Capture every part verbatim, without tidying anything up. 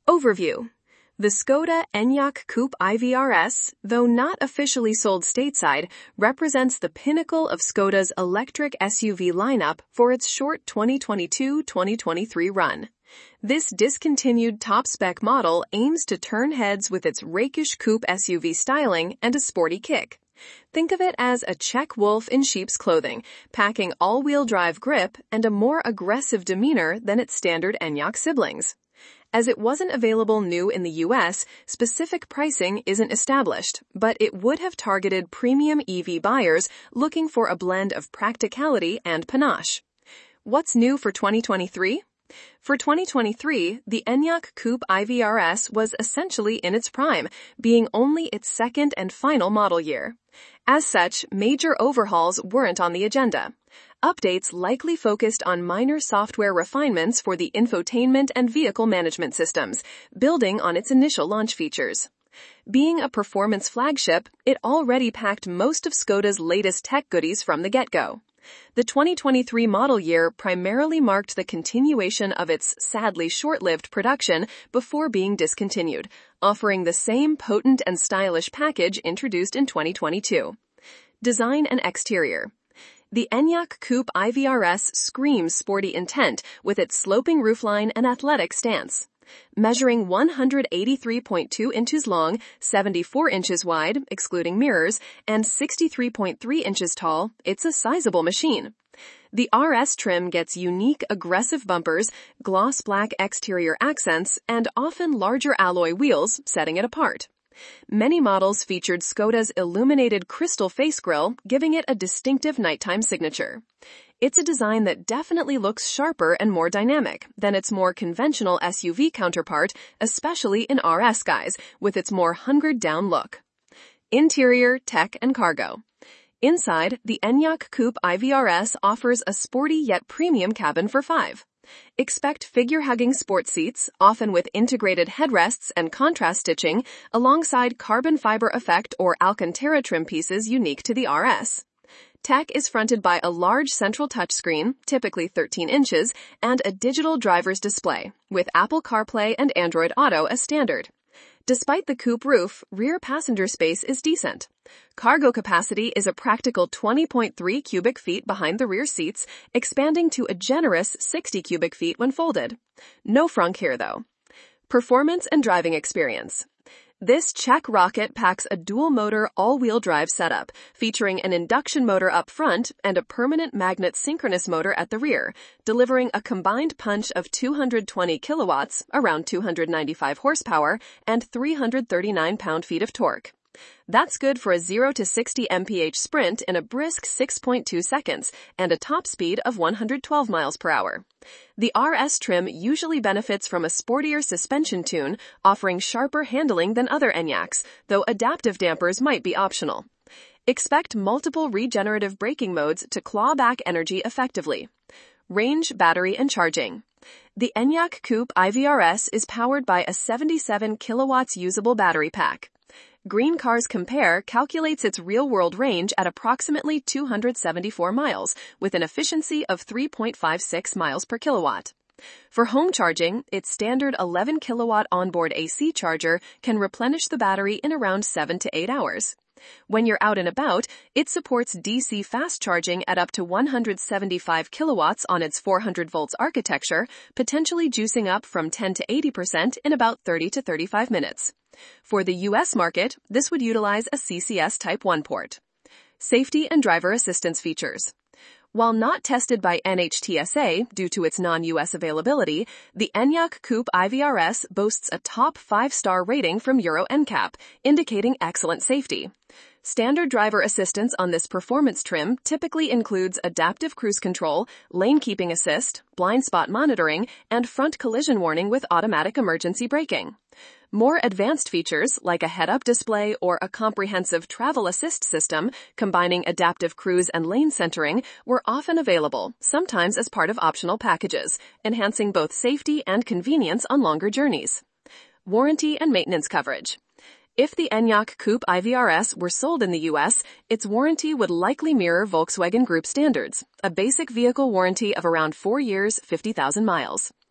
Overview. The Škoda Enyaq Coupe I V R S, though not officially sold stateside, represents the pinnacle of Škoda's electric S U V lineup for its short twenty twenty-two twenty twenty-three run. This discontinued top-spec model aims to turn heads with its rakish coupe S U V styling and a sporty kick. Think of it as a Czech wolf in sheep's clothing, packing all-wheel drive grip and a more aggressive demeanor than its standard Enyaq siblings. As it wasn't available new in the U S, specific pricing isn't established, but it would have targeted premium E V buyers looking for a blend of practicality and panache. What's new for twenty twenty-three? For twenty twenty-three, the Enyaq Coupe I V R S was essentially in its prime, being only its second and final model year. As such, major overhauls weren't on the agenda. Updates likely focused on minor software refinements for the infotainment and vehicle management systems, building on its initial launch features. Being a performance flagship, it already packed most of Škoda's latest tech goodies from the get-go. The twenty twenty-three model year primarily marked the continuation of its sadly short-lived production before being discontinued, offering the same potent and stylish package introduced in twenty twenty-two. Design and exterior. The Enyaq Coupe I V R S screams sporty intent with its sloping roofline and athletic stance. Measuring one hundred eighty-three point two inches long, seventy-four inches wide, excluding mirrors, and sixty-three point three inches tall, it's a sizable machine. The R S trim gets unique aggressive bumpers, gloss black exterior accents, and often larger alloy wheels, setting it apart. Many models featured Škoda's illuminated crystal face grille, giving it a distinctive nighttime signature. It's a design that definitely looks sharper and more dynamic than its more conventional S U V counterpart, especially in R S skies, with its more hungered-down look. Interior, tech, and cargo. Inside, the Enyaq Coupe I V R S offers a sporty yet premium cabin for five. Expect figure-hugging sports seats, often with integrated headrests and contrast stitching, alongside carbon fiber effect or Alcantara trim pieces unique to the R S. Tech is fronted by a large central touchscreen, typically thirteen inches, and a digital driver's display, with Apple CarPlay and Android Auto as standard. Despite the coupe roof, rear passenger space is decent. Cargo capacity is a practical twenty point three cubic feet behind the rear seats, expanding to a generous sixty cubic feet when folded. No frunk here, though. Performance and driving experience. This Czech rocket packs a dual-motor all-wheel drive setup, featuring an induction motor up front and a permanent magnet synchronous motor at the rear, delivering a combined punch of two hundred twenty kilowatts, around two hundred ninety-five horsepower, and three hundred thirty-nine pound-feet of torque. That's good for a zero to sixty miles per hour sprint in a brisk six point two seconds and a top speed of one hundred twelve miles per hour. The R S trim usually benefits from a sportier suspension tune, offering sharper handling than other Enyaqs, though adaptive dampers might be optional. Expect multiple regenerative braking modes to claw back energy effectively. Range, battery, and charging. The Enyaq Coupe I V R S is powered by a seventy-seven kilowatts usable battery pack. Green Cars Compare calculates its real-world range at approximately two hundred seventy-four miles, with an efficiency of three point five six miles per kilowatt. For home charging, its standard eleven kilowatt onboard A C charger can replenish the battery in around seven to eight hours. When you're out and about, it supports D C fast charging at up to one hundred seventy-five kilowatts on its four hundred volts architecture, potentially juicing up from ten to eighty percent in about thirty to thirty-five minutes. For the U S market, this would utilize a C C S Type one port. Safety and driver assistance features. While not tested by N H T S A due to its non-U S availability, the Enyaq Coupe I V R S boasts a top five-star rating from Euro N C A P, indicating excellent safety. Standard driver assistance on this performance trim typically includes adaptive cruise control, lane keeping assist, blind spot monitoring, and front collision warning with automatic emergency braking. More advanced features, like a head-up display or a comprehensive travel assist system combining adaptive cruise and lane centering, were often available, sometimes as part of optional packages, enhancing both safety and convenience on longer journeys. Warranty and maintenance coverage. If the Enyaq Coupe I V R S were sold in the U S, its warranty would likely mirror Volkswagen Group standards, a basic vehicle warranty of around four years, fifty thousand miles.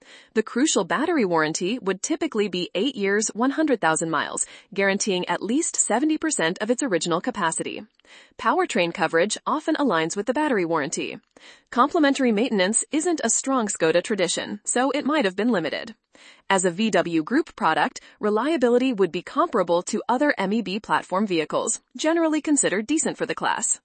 The crucial battery warranty would typically be eight years, one hundred thousand miles, guaranteeing at least seventy percent of its original capacity. Powertrain coverage often aligns with the battery warranty. Complementary maintenance isn't a strong Škoda tradition, so it might have been limited. As a V W Group product, reliability would be comparable to other M E B platform vehicles, generally considered decent for the class.